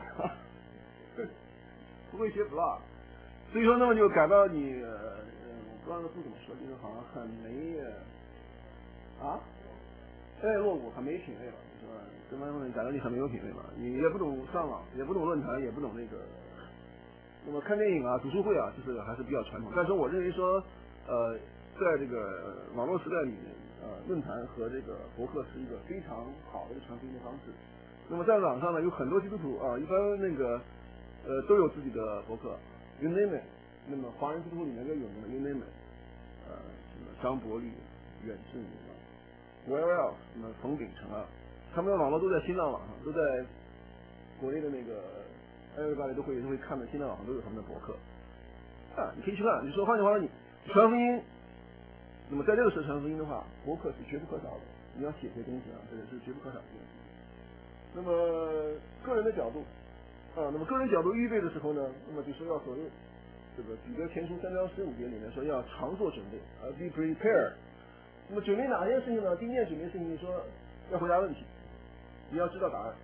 不会写 blog。所以说，那么就感到你，呃，我不知道字怎么说，就是好像很没，啊，哎，落伍，很没品味了，是吧？跟朋友们感到你很没有品味了，你也不懂上网，也不懂论坛，也不懂那个，那么看电影啊、读书会啊，这是还是比较传统。但是我认为说，呃，在这个网络时代里面，呃，论坛和这个博客是一个非常好的一个传福音的方式。那么在网上呢，有很多基督徒啊，一般那个，呃，都有自己的博客。You name it， 那么华人基督徒里面最有名的 You name it， 呃，什么张伯礼、远志明啊 ，Where else， 什么冯秉成啊， 他们的网络都在新浪网上，都在国内的那个 everybody 都会都会看的新浪网上都有他们的博客啊，你可以去看。你说换句话说，你传福音，那么在这个时候传福音的话，博客是绝不可少的。你要写这些东西啊，这个是绝不可少的。那么个人的角度啊，那么个人角度预备的时候呢，那么就是要所谓这个彼得前书三章十五节里面说要常做准备，啊 be prepared。那么准备哪件事情呢？第一件准备事情说要回答问题，你要知道答案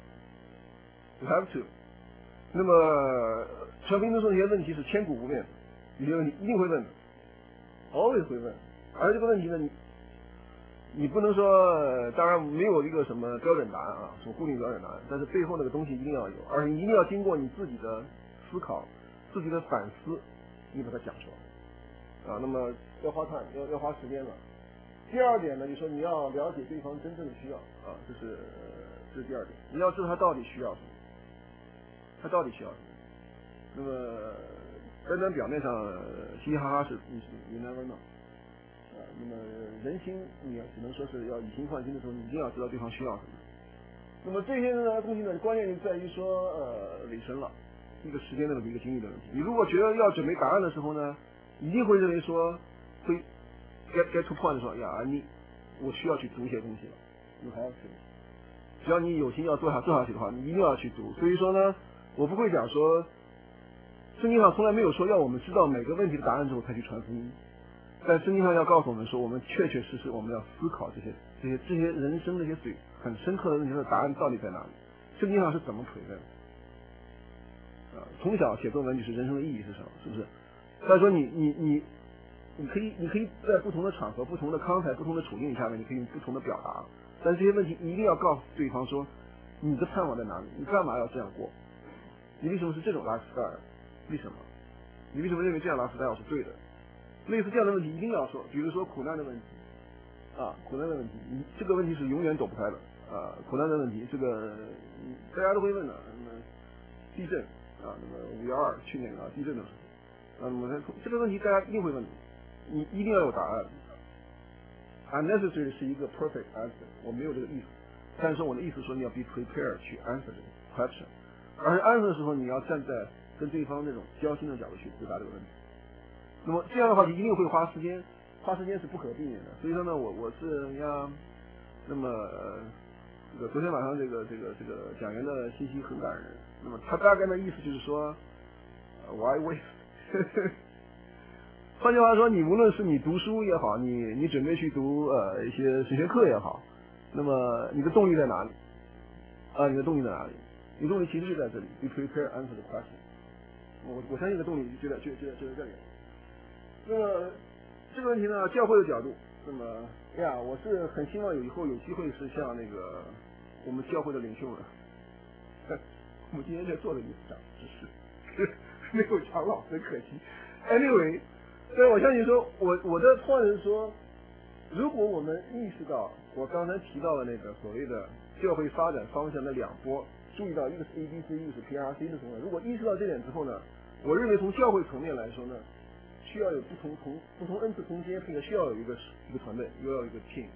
，you have to。那么传福音的时候，这些问题是千古不变的，有些问题一定会问的 ，always 会问。而这个问题呢，你你不能说，当然没有一个什么标准答案啊，什么固定标准答案，但是背后那个东西一定要有，而且你一定要经过你自己的思考、自己的反思，你把它讲出来啊。那么要花 time， 要要花时间了。第二点呢，就是说你要了解对方真正的需要啊，这是这是第二点，你要知道他到底需要什么，他到底需要什么。那么单单表面上嘻嘻哈哈是你你 never know 啊，那么人心你要只能说是要以心换心的时候，你一定要知道对方需要什么。那么这些呢东西呢，关键就在于说呃尾声了，一个时间的问题，一个精力的问题。你如果觉得要准备答案的时候呢，一定会认为说会 get get to point 说呀，你我需要去读一些东西了，你还要去。只要你有心要做下做下去的话，你一定要去读。所以说呢，我不会讲说，圣经上从来没有说要我们知道每个问题的答案之后才去传福音，但圣经上要告诉我们说，我们确确实实我们要思考这些这些这些人生这些最很深刻的问题的答案到底在哪里，圣经上是怎么推论的。啊，从小写作文就是人生的意义是什么，是不是？再说你你你你可以你可以在不同的场合、不同的康台、不同的处境下面，你可以用不同的表达，但是这些问题你一定要告诉对方说，你的盼望在哪里？你干嘛要这样过？你为什么是这种 lifestyle？ 为什么？你为什么认为这样 lifestyle 是对的？类似这样的问题一定要说，比如说苦难的问题啊，苦难的问题，你这个问题是永远躲不开的啊，苦难的问题，这个大家都会问的。那么地震啊，那么五幺二去年啊地震的时候，啊，那么这个问题大家一定会问的，你一定要有答案。Unnecessary 是一个 perfect answer， 我没有这个意思，但是我的意思说你要 be prepared 去 answer 这个 question， 而且 answer 的时候你要站在跟对方那种交心的角度去回答这个问题。那么这样的话，你一定会花时间，花时间是不可避免的。所以说呢，我我是要，那么、呃、这个昨天晚上这个这个这个讲员的信息很感人。那么他大概的意思就是说、呃、，why waste？ 换句话说，你无论是你读书也好，你你准备去读呃一些神学课也好，那么你的动力在哪里？啊，你的动力在哪里？你的动力其实就在这里 ，be prepared answer the question。我我相信这个动力就在就就就在这里。那么这个问题呢，教会的角度，那么哎呀，我是很希望有以后有机会是像那个我们教会的领袖呢，我们今天在做的一场只是没有长老，很可惜。Anyway， 所以我相信说，我我的 point 是说，如果我们意识到我刚才提到的那个所谓的教会发展方向的两波，注意到一个是 A B C， 一个是 P R C 的时候呢，如果意识到这点之后呢，我认为从教会层面来说呢，需要有不同同不同恩赐同阶配的，需要有一个一个团队，又要有一个 team。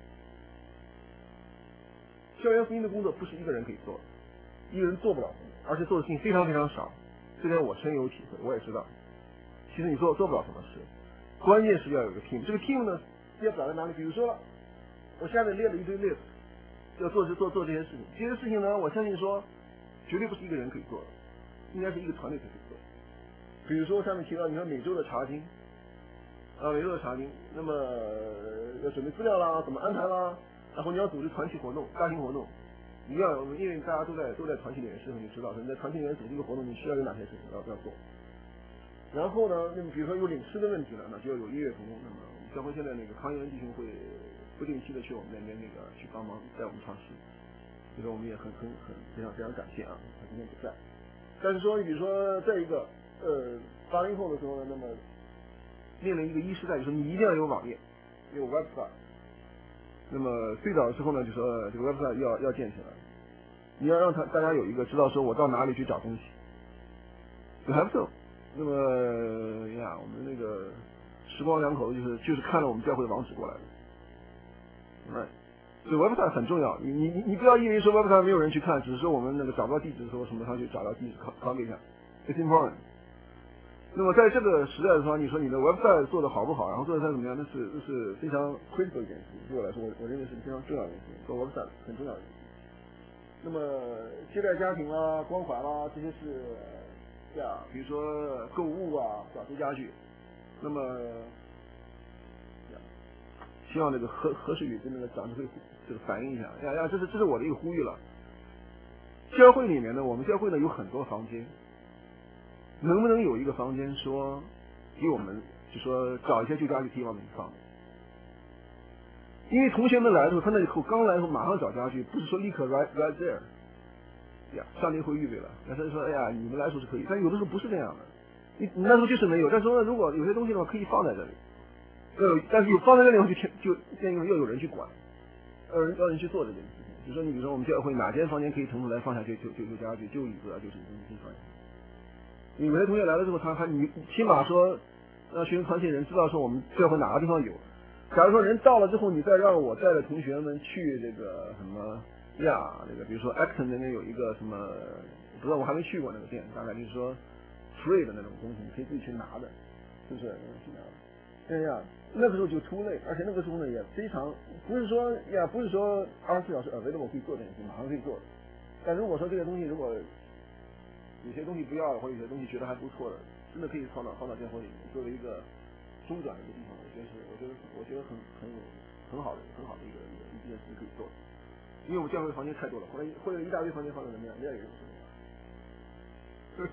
校园福音的工作不是一个人可以做的，一个人做不了，而且做的事情非常非常少，这点我深有体会，我也知道。其实你做做不了什么事，关键是要有一个 team。这个 team 呢，要表在哪里？比如说，我下面列了一堆 list， 要做做做这些事情。这些事情呢，我相信说，绝对不是一个人可以做的，应该是一个团队才可以做的。比如说上面提到，你看每周的查经。啊，每周的查经，那么要准备资料啦，怎么安排啦，然后你要组织团体活动、大型活动，你要有，因为大家都在都在团体里面时候，你知道，你在团体里面组织一个活动，你需要有哪些事情要要做。然后呢，那么比如说有领诗的问题了，那就要有音乐同工。那么我们教会现在那个康源弟兄会不定期的去我们那边那个去帮忙带我们唱诗，这个我们也很很很非常非常感谢啊，他今天不在。但是说，你比如说再一个，呃，八零后的时候呢，那么面临一个一时代，就说你一定要有网页，有 website。那么最早的时候呢，就说这个 website 要要建起来，你要让他大家有一个知道说我到哪里去找东西。You have to。那么呀，我们那个时光两口子就是就是看了我们教会的网址过来的，right？ 所以 website 很重要。你你你你不要以为说 website 没有人去看，只是说我们那个找不到地址的时候，什么上去找到地址 copy 一下 ，it's important。那么在这个时代的话，你说你的 website 做的好不好，然后做的怎么样，那是那是非常 critical 一件事情。对我来说，我我认为是非常重要的一件事情，做 website 很重要的一件事情。那么接待家庭啦、光环啦，这些是呀，比如说购物啊、小猪家具。那么希望这个何何时宇跟那个长辈会这个反映一下，呀呀，这是这是我的一个呼吁了。教会里面呢，我们教会呢有很多房间，能不能有一个房间说给我们，就说找一些旧家具地方面放？因为同学们来的时候，他那以后刚来的时候马上找家具，不是说立刻 right right there， 呀，上帝会预备了。但是说，哎呀，你们来的时候是可以，但有的时候不是这样的。你你那时候就是没有，但是说如果有些东西的话，可以放在这里，呃，但是有放在这里，就就就要有人去管，要人要人去做这件事情。比如说你比如说我们教会哪间房间可以腾出来放下去，就就就家具，就椅子啊，就是东西放下去。有些同学来了之后，他还你起码说让学生团体人知道说我们教会哪个地方有。假如说人到了之后，你再让我带着同学们去这个什么呀，那个比如说 Acton 那边有一个什么，不知道我还没去过那个店，大概就是说 free 的那种东西，你可以自己去拿的，是不是？去拿的。对呀，那个时候就 too late，而且那个时候呢也非常不是说呀，不是说二十四小时 available 可以做这件事，马上可以做的。但如果说这个东西如果有些东西不要了，或者有些东西觉得还不错的，真的可以放到放到教会里面，作为一个中转的一个地方，我觉得是，我觉得我觉得很很有很好的很好的一个一个一件事可以做的。因为我们教会房间太多了，或者或者一大堆房间放在那边，没有人说。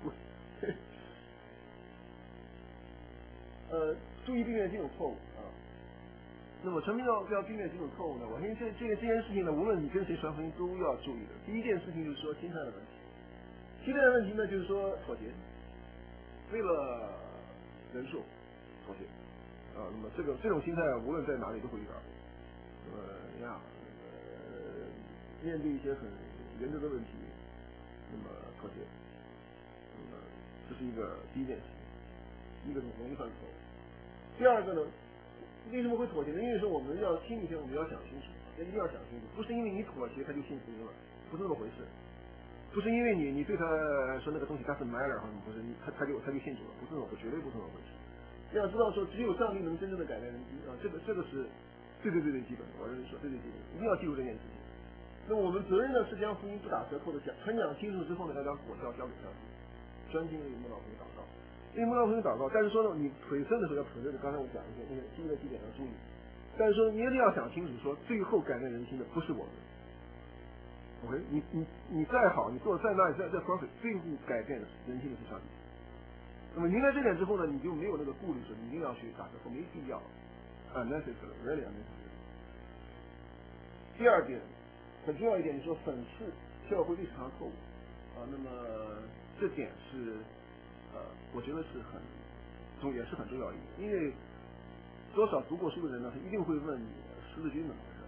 呃，注意避免几种错误啊。那么成名要要避免几种错误呢？我相信这这个这件事情呢，无论你跟谁传福音都要注意的。第一件事情就是说心态的问题，心态的问题呢就是说妥协，为了人数妥协啊。那么这个这种心态无论在哪里都会遇到。那么呀，呃，面对一些很原则的问题，那么妥协，那么这是一个第一件事情，一个容易犯错误。第二个呢，为什么会妥协呢？因为说我们要心里边我们要想清楚，一定要想清楚，不是因为你妥协他就信福音了，不是那么回事。不是因为你你对他说那个东西他是 matter 或者不是，他他就他就信主了，不是那么，绝对不是那么回事。要知道说，只有上帝能真正的改变人心啊，这个这个是最最最最基本的，我认为说最最基本的，一定要记住这件事情。那么我们责任呢是将福音不打折扣的讲，传讲清楚之后呢，要将果效交给上帝，专心为慕道朋友祷告，为慕道朋友祷告。但是说呢，你腿伸的时候要腿着的，刚才我讲一些那个第一个基点要注意。但是说你一定要想清楚，说最后改变人心的不是我们。OK， 你你你再好，你做的再那再再 perfect， 最后改变人心的是上帝。那么明白这点之后呢，你就没有那个顾虑，说你一定要去打折扣，没必要 ，unnecessary really unnecessary。第二点，很重要一点，就是说粉饰教会历史上错误啊。那么这点是呃，我觉得是很重，也是很重要一点，因为多少读过书的人呢，他一定会问你十字军怎么回事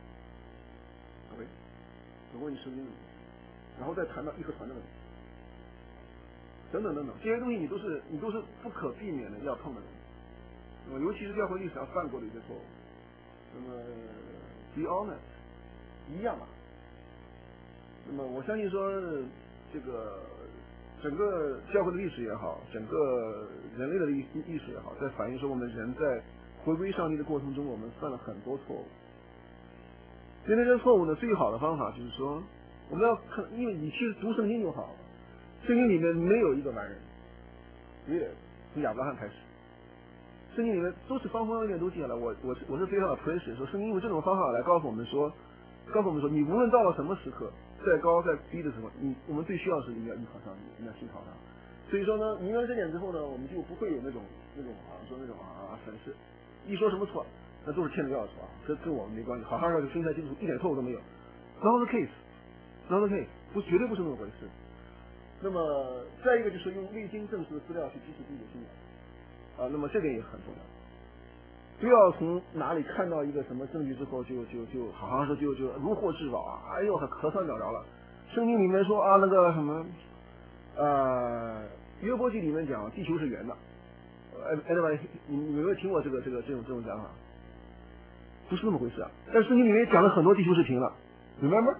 ，OK。问你十字军，然后再谈到义和团的问题，等等等等，这些东西你都是你都是不可避免的要碰的东西。那么尤其是教会历史上犯过的一些错误，那么 be honest 一样嘛。那么我相信说这个整个教会的历史也好，整个人类的历历史也好，在反映说我们人在回归上帝的过程中，我们犯了很多错误。面对这个错误呢，最好的方法就是说，我们要看，因为你其实读圣经就好了。圣经里面没有一个完人，没有，从亚伯拉罕开始，圣经里面都是方方面面都记下来。我我是我是非常的 appreciate 说，圣经用这种方法来告诉我们说，告诉我们说，你无论到了什么时刻，再高再低的时候，你我们最需要的是你要依靠上帝，你要信靠他。所以说呢，明白这点之后呢，我们就不会有那种那种啊说那种啊粉饰，一说什么错。那都是欠的要错啊，这跟我们没关系。好好要是心态清楚，一点错误都没有。Not the case, not the case， 不绝对不是那么回事。那么再一个就是用未经证实的资料去支持自己的信仰啊，那么这点也很重要。不要从哪里看到一个什么证据之后就就就好像说就就如获至宝啊，哎呦可算找着了。圣经里面说啊那个什么呃约伯记里面讲地球是圆的，哎哎对吧？你你有没有听过这个这个这种这种讲法？ 不是那么回事啊。但圣经里面也讲了很多地球是平了 ，remember？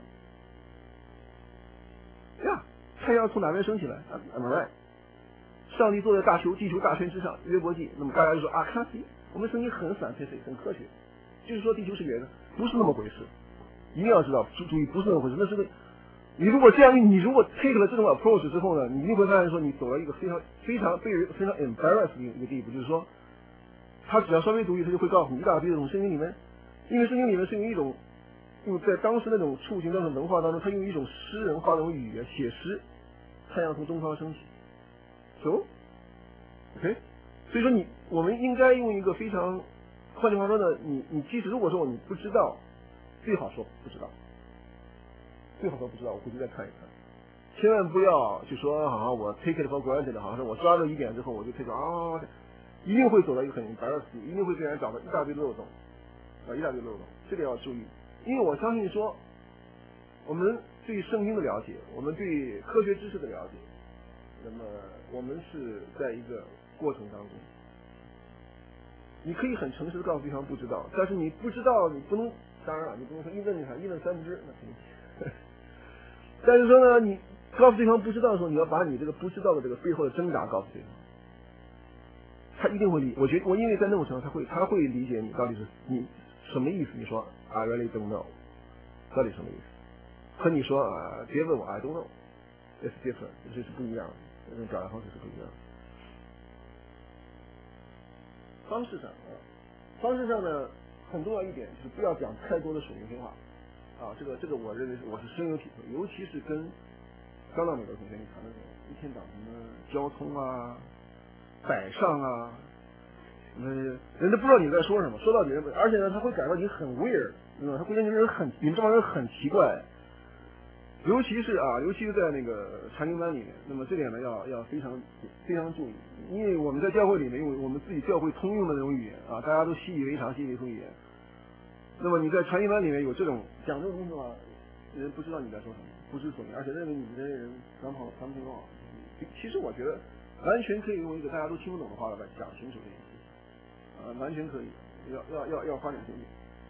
呀，太阳从哪边升起来 ？Am I right？ 上帝坐在大球地球大圈之上，约伯记。那么大家就说啊，看，我们圣经很scientific，很科学，就是说地球是圆的，不是那么回事。一定要知道，注意，不是那么回事。那是个，你如果这样，你如果 take 了这种 approach 之后呢，你一定会发现说，你走了一个非常非常被人非常 embarrass 的一个地步，就是说，他只要稍微读一，他就会告诉你一大堆这种圣经里面，因为圣经里面是用一种，用在当时那种处境、那种文化当中，他用一种诗人化那种语言写诗，太阳从东方升起。So，OK，、okay? 所以说你我们应该用一个非常，换句话说呢，你你即使如果说你不知道，最好说不知道，最好说不知道，我回去再看一看，千万不要就说好像我 take it for granted， 好像是我抓到一点之后我就 take 啊，一定会走到一个很 embarrassed， 一定会被人找到一大堆漏洞，啊一大堆漏洞，这个要注意，因为我相信说，我们对圣经的了解，我们对科学知识的了解，那么我们是在一个过程当中。你可以很诚实的告诉对方不知道，但是你不知道，你不能，当然了，你不能说一问你看一问三不知，那肯定。但是说呢，你告诉对方不知道的时候，你要把你这个不知道的这个背后的挣扎告诉对方，他一定会理。我觉得我因为在那种程度，他会他会理解你到底是你什么意思。你说 I really don't know， 到底什么意思？和你说啊，别问我 I don't know，it's different， 这是不一样的，这种表达方式是不一样的。方式上啊，方式上呢，很重要一点就是不要讲太多的水平话啊，这个这个我认为是我是深有体会，尤其是跟刚到美国同学，你谈的时候，一天讲什么交通啊、摆上啊，嗯，人家不知道你在说什么，说到你人，而且呢，他会感到你很 weird， 嗯，他会觉得你人很，你们这帮人很奇怪。尤其是啊，尤其是在那个禅经班里面，那么这点呢要要非常非常注意，因为我们在教会里面用我们自己教会通用的那种语言啊，大家都习以为常，习以为常语言。那么你在禅经班里面有这种讲这种东西的话，人不知道你在说什么，不知所云，而且认为你们这些人传跑传不听话。其实我觉得完全可以用一个大家都听不懂的话来讲清楚这件事情，啊，完全可以，要要要要花点精力。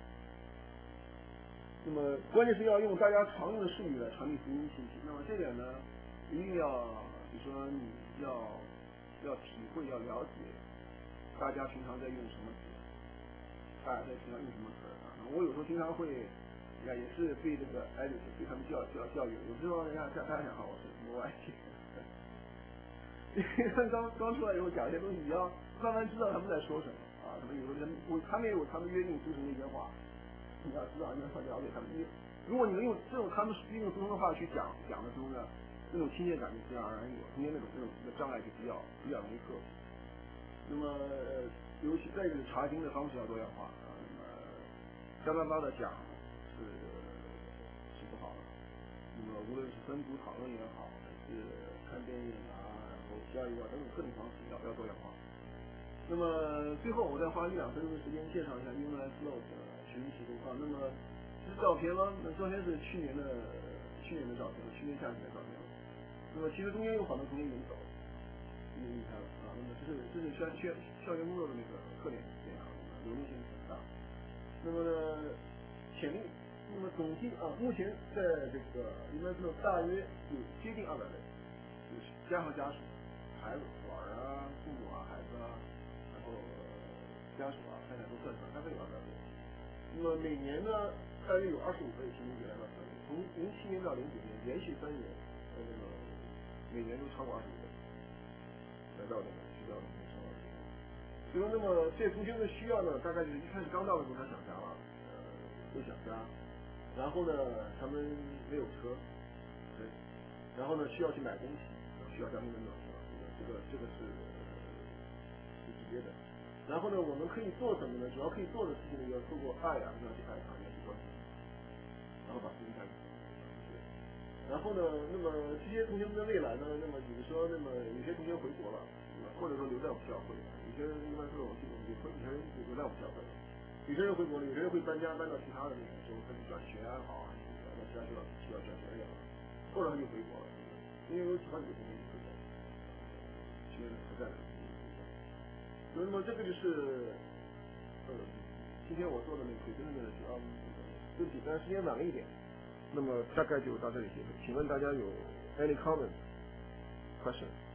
那么关键是要用大家常用的术语来传递福音信息。那么这点呢，一定要，比如说你要要体会，要了解大家平常在用什么词，大家在平常用什么词啊。我有时候经常会，呀，也是被这个艾律师对他们教教教育，有时候人家大家想好我是什么歪题，因为刚刚出来以后讲一些东西，你要慢慢知道他们在说什么啊。他们有的人，我他们也有他们约定俗成的一些话。你要知道，你要了解他们。你如果你能用这种他们约定俗成的话去讲讲的时候呢，那种亲切感就自然而然有，中间那种那种那障碍就比较比较容易克服。那么，尤其再就是查经的方式要多样化啊。那么，干巴巴的讲是是不好的。那么，无论是分组讨论也好，还是看电影啊，然后教育啊等等各种方式要要多样化。那么最后我再花一两分钟的时间介绍一下 Human Flow 的学习情况。那么这是照片吗？那照片是去年的去年的照片，去年夏天的照片。那么其实中间有好多同学已经走了，已经离开了啊。那么这是这是校校校园工作的那个特点这样，流动性很大。那么呢潜力，那么总计啊，目前在这个 Human Flow 大约有接近二百位，就是加上家属、孩子、老人啊、父母啊、孩子啊。然后家属啊，太太都算上，大概有二百位。那么每年呢，大约有二十五位新同学来到团队，从零七年到零九年，连续三年，呃，那个每年都超过二十五位来到这个学校里面上学。所以说，那么这同学的需要呢，大概就是一开始刚到的时候他想家了，呃，都想家，然后呢，他们没有车，对，然后呢需要去买东西，需要家庭等等，这个这个是。直接的，然后呢，我们可以做什么呢？主要可以做的事情呢，要透过爱啊，要去爱他，要去关心，然后把自己带进去。然后呢，那么这些同学们的未来呢？那么比如说，那么有些同学回国了，或者说留在我们教会，有些人一般是我们系统里，有些人留在我们教会，有些人回国了，有些人会搬家搬到其他的那个，就分转学也好啊，到其他学校需要转学也好，或者他就回国了，因为有几万几个同学就回国了，学生还在。那么这个就是呃，今今天我做的那个 present 主要对不起，但是时间晚了一点。那么大概就到这里结束。请问大家有 any comments question？